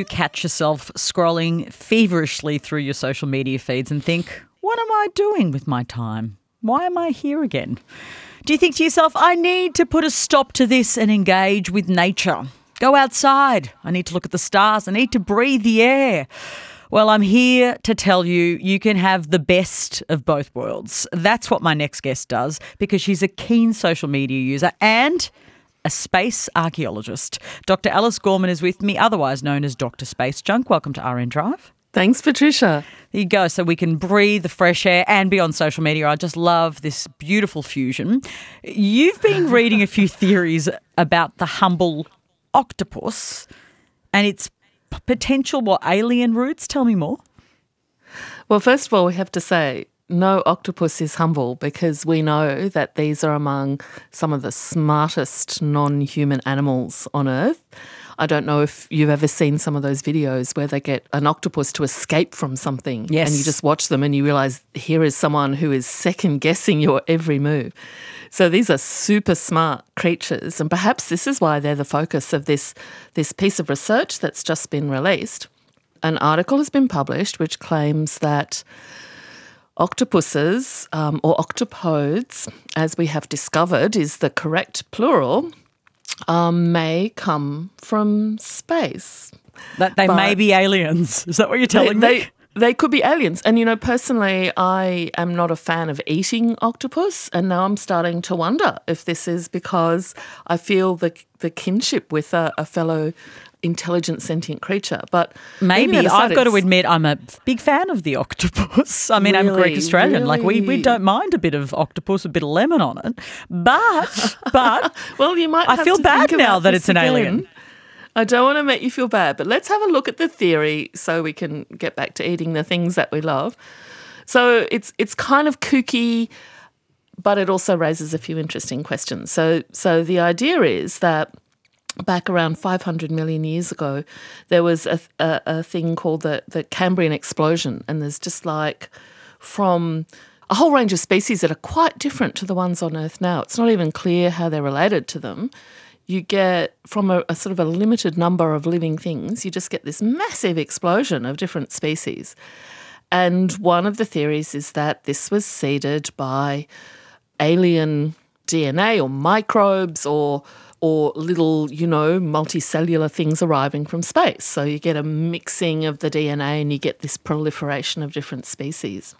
you catch yourself scrolling feverishly through your social media feeds and think, what am I doing with my time? Why am I here again? Do you think to yourself, I need to put a stop to this and engage with nature? Go outside. I need to look at the stars. I need to breathe the air. Well, I'm here to tell you, you can have the best of both worlds. That's what my next guest does, because she's a keen social media user and a space archaeologist. Dr. Alice Gorman is with me, otherwise known as Dr. Space Junk. Welcome to RN Drive. Thanks, Patricia. There you go. So we can breathe the fresh air and be on social media. I just love this beautiful fusion. You've been reading a few theories about the humble octopus and its potential, alien roots? Tell me more. Well, first of all, we have to say no octopus is humble, because we know that these are among some of the smartest non-human animals on Earth. I don't know if you've ever seen some of those videos where they get an octopus to escape from something. Yes. And you just watch them and you realise here is someone who is second-guessing your every move. So these are super smart creatures, and perhaps this is why they're the focus of this piece of research that's just been released. An article has been published which claims that octopuses, or octopodes, as we have discovered is the correct plural, may come from space. That they may be aliens. Is that what you're telling me? They could be aliens. And, personally, I am not a fan of eating octopus, and now I'm starting to wonder if this is because I feel the kinship with a fellow intelligent sentient creature. But maybe I've got to admit I'm a big fan of the octopus. I mean, I'm Greek Australian. Really? Like we don't mind a bit of octopus, a bit of lemon on it. But well, you might. I feel bad now that it's an alien. I don't want to make you feel bad, but let's have a look at the theory so we can get back to eating the things that we love. So it's kind of kooky, but it also raises a few interesting questions. So the idea is that back around 500 million years ago, there was a thing called the Cambrian explosion, and there's just from a whole range of species that are quite different to the ones on Earth now. It's not even clear how they're related to them. You get, from a sort of a limited number of living things, you just get this massive explosion of different species. And one of the theories is that this was seeded by alien DNA or microbes or little, multicellular things arriving from space. So you get a mixing of the DNA and you get this proliferation of different species.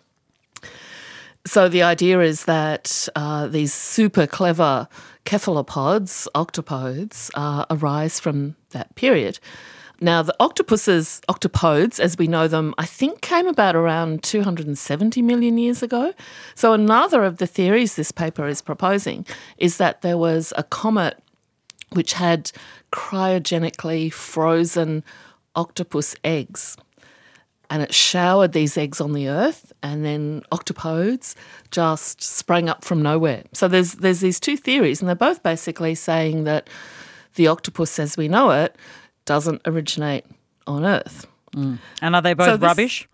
So the idea is that these super clever cephalopods, octopodes, arise from that period. Now, the octopodes, as we know them, I think came about around 270 million years ago. So another of the theories this paper is proposing is that there was a comet which had cryogenically frozen octopus eggs, and it showered these eggs on the Earth, and then octopodes just sprang up from nowhere. So there's these two theories, and they're both basically saying that the octopus as we know it doesn't originate on Earth. Mm. And are they both rubbish?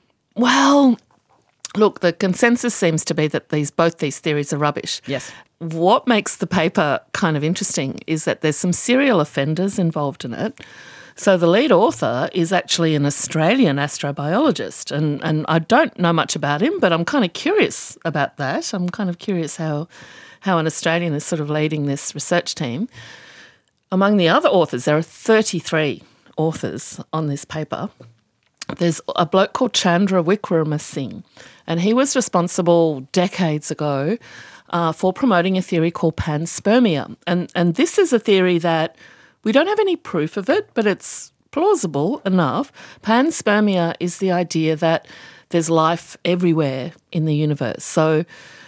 Well, look, the consensus seems to be that both these theories are rubbish. Yes. What makes the paper kind of interesting is that there's some serial offenders involved in it. So the lead author is actually an Australian astrobiologist, and I don't know much about him, but I'm kind of curious about that. I'm kind of curious how an Australian is sort of leading this research team. Among the other authors, there are 33 authors on this paper. There's a bloke called Chandra Wickramasinghe, and he was responsible decades ago for promoting a theory called panspermia. And this is a theory that we don't have any proof of it, but it's plausible enough. Panspermia is the idea that there's life everywhere in the universe. So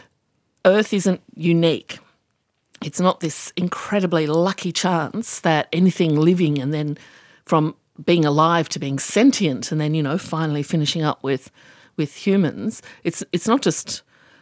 Earth isn't unique. It's not this incredibly lucky chance that anything living, and then from being alive to being sentient, and then, finally finishing up with humans, it's not just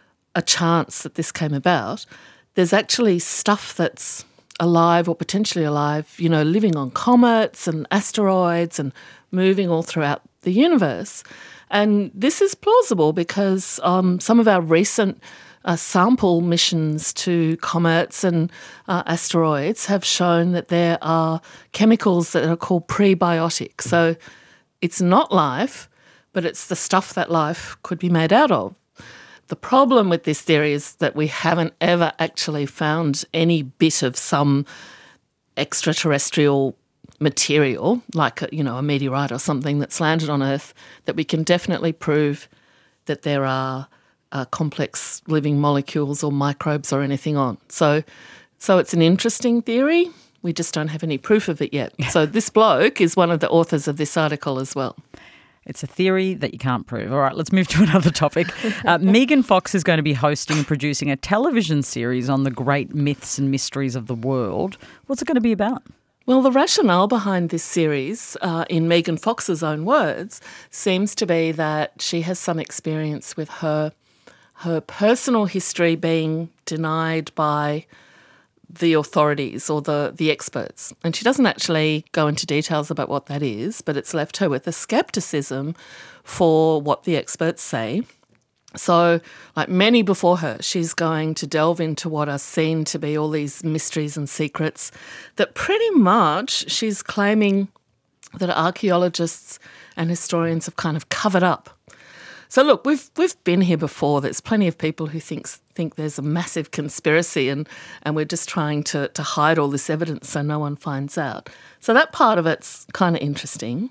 a chance that this came about. There's actually stuff that's alive or potentially alive, living on comets and asteroids and moving all throughout the universe. And this is plausible because some of our recent sample missions to comets and asteroids have shown that there are chemicals that are called prebiotics. So it's not life, but it's the stuff that life could be made out of. The problem with this theory is that we haven't ever actually found any bit of some extraterrestrial material, like a meteorite or something that's landed on Earth, that we can definitely prove that there are complex living molecules or microbes or anything on. So it's an interesting theory. We just don't have any proof of it yet. So this bloke is one of the authors of this article as well. It's a theory that you can't prove. All right, let's move to another topic. Megan Fox is going to be hosting and producing a television series on the great myths and mysteries of the world. What's it going to be about? Well, the rationale behind this series, in Megan Fox's own words, seems to be that she has some experience with her personal history being denied by the authorities or the experts. And she doesn't actually go into details about what that is, but it's left her with a scepticism for what the experts say. So, like many before her, she's going to delve into what are seen to be all these mysteries and secrets that pretty much she's claiming that archaeologists and historians have kind of covered up. So look, we've been here before. There's plenty of people who think there's a massive conspiracy and we're just trying to hide all this evidence so no one finds out. So that part of it's kind of interesting.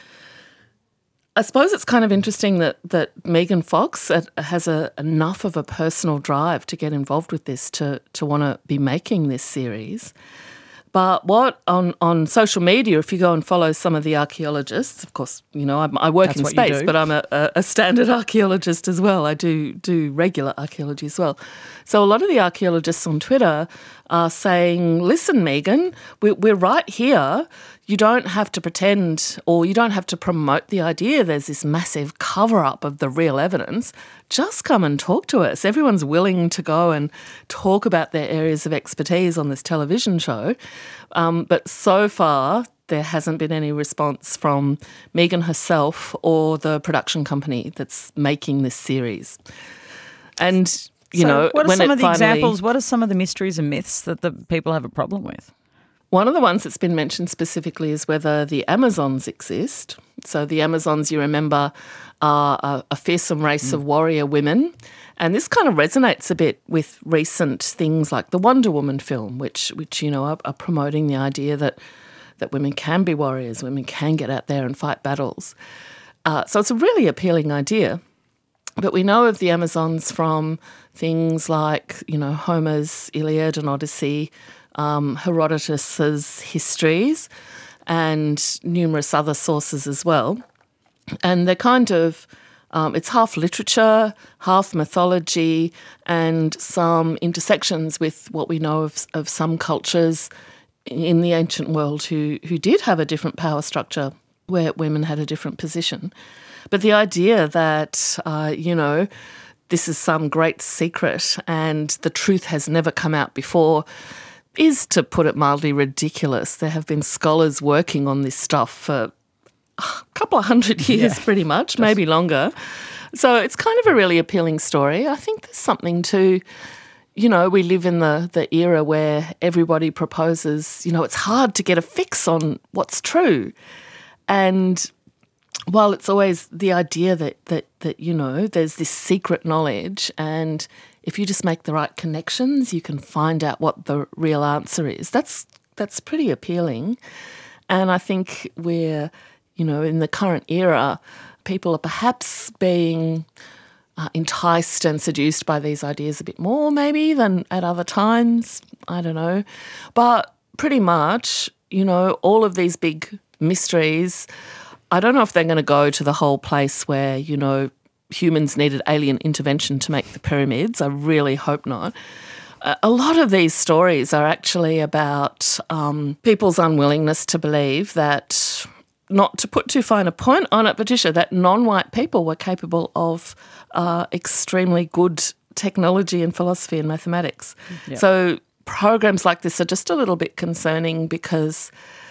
I suppose it's kind of interesting that Megan Fox has enough of a personal drive to get involved with this to want to be making this series. But what on social media, if you go and follow some of the archaeologists, of course, I work in space, but I'm a standard archaeologist as well. I do regular archaeology as well. So a lot of the archaeologists on Twitter are saying, listen, Megan, we're right here. You don't have to pretend or you don't have to promote the idea there's this massive cover-up of the real evidence. Just come and talk to us. Everyone's willing to go and talk about their areas of expertise on this television show. But so far, there hasn't been any response from Megan herself or the production company that's making this series. And, what are some of the examples? What are some of the mysteries and myths that the people have a problem with? One of the ones that's been mentioned specifically is whether the Amazons exist. So the Amazons, you remember, are a fearsome race of warrior women. And this kind of resonates a bit with recent things like the Wonder Woman film, which are promoting the idea that women can be warriors, women can get out there and fight battles. So it's a really appealing idea. But we know of the Amazons from things like, Homer's Iliad and Odyssey, Herodotus's histories, and numerous other sources as well. And they're kind of, it's half literature, half mythology, and some intersections with what we know of some cultures in the ancient world who did have a different power structure where women had a different position. But the idea that, this is some great secret and the truth has never come out before is, to put it mildly, ridiculous. There have been scholars working on this stuff for a couple of hundred years pretty much, maybe longer. So it's kind of a really appealing story. I think there's something to, we live in the era where everybody proposes, it's hard to get a fix on what's true. And while it's always the idea that there's this secret knowledge, and if you just make the right connections, you can find out what the real answer is. That's pretty appealing. And I think we're, in the current era, people are perhaps being enticed and seduced by these ideas a bit more maybe than at other times. I don't know. But pretty much, all of these big mysteries, I don't know if they're going to go to the whole place where, humans needed alien intervention to make the pyramids. I really hope not. A lot of these stories are actually about people's unwillingness to believe that, not to put too fine a point on it, Patricia, that non-white people were capable of extremely good technology and philosophy and mathematics. Yep. So programs like this are just a little bit concerning because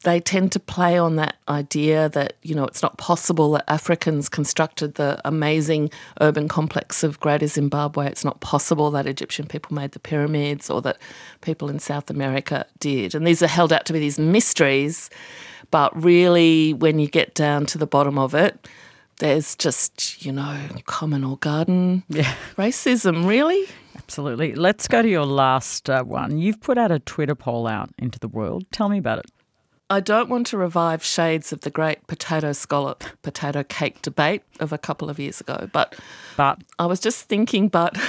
they tend to play on that idea that, it's not possible that Africans constructed the amazing urban complex of Greater Zimbabwe. It's not possible that Egyptian people made the pyramids or that people in South America did. And these are held out to be these mysteries, but really when you get down to the bottom of it, there's just, common or garden racism, really. Absolutely. Let's go to your last one. You've put out a Twitter poll out into the world. Tell me about it. I don't want to revive shades of the great potato scallop, potato cake debate of a couple of years ago, but I was just thinking,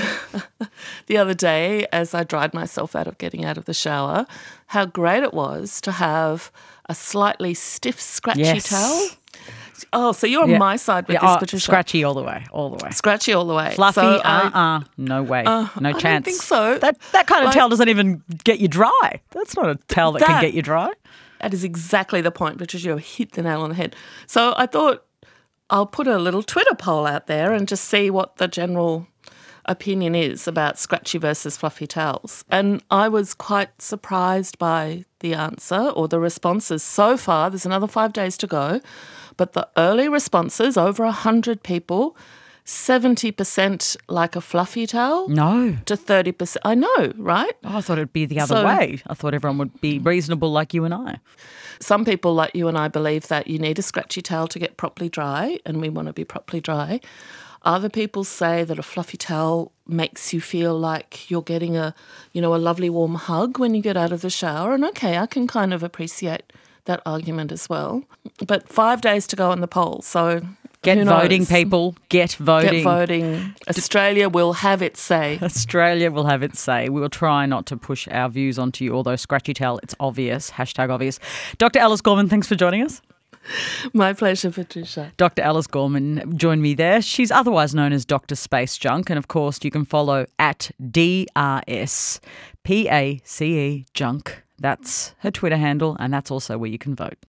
the other day as I dried myself out of getting out of the shower, how great it was to have a slightly stiff, scratchy towel. Oh, so you're on my side with this, Patricia. Scratchy all the way. Scratchy all the way. Fluffy, no way, no chance. I don't think so. That kind of towel doesn't even get you dry. That's not a towel that can get you dry. That is exactly the point, Patricia. You hit the nail on the head. So I thought I'll put a little Twitter poll out there and just see what the general opinion is about scratchy versus fluffy towels. And I was quite surprised by the answer or the responses so far. There's another 5 days to go. But the early responses, over 100 people, 70% like a fluffy towel. No. To 30%. I know, right? Oh, I thought it'd be the other way. I thought everyone would be reasonable like you and I. Some people like you and I believe that you need a scratchy towel to get properly dry, and we want to be properly dry. Other people say that a fluffy towel makes you feel like you're getting a lovely warm hug when you get out of the shower. And okay, I can kind of appreciate that argument as well. But 5 days to go on the poll, so get voting, people. Get voting. Get voting. Australia will have its say. Australia will have its say. We will try not to push our views onto you, although scratchy towel, it's obvious. #obvious. Dr. Alice Gorman, thanks for joining us. My pleasure, Patricia. Dr. Alice Gorman joined me there. She's otherwise known as Dr. Space Junk, and of course you can follow at DRSPACE Junk. That's her Twitter handle, and that's also where you can vote.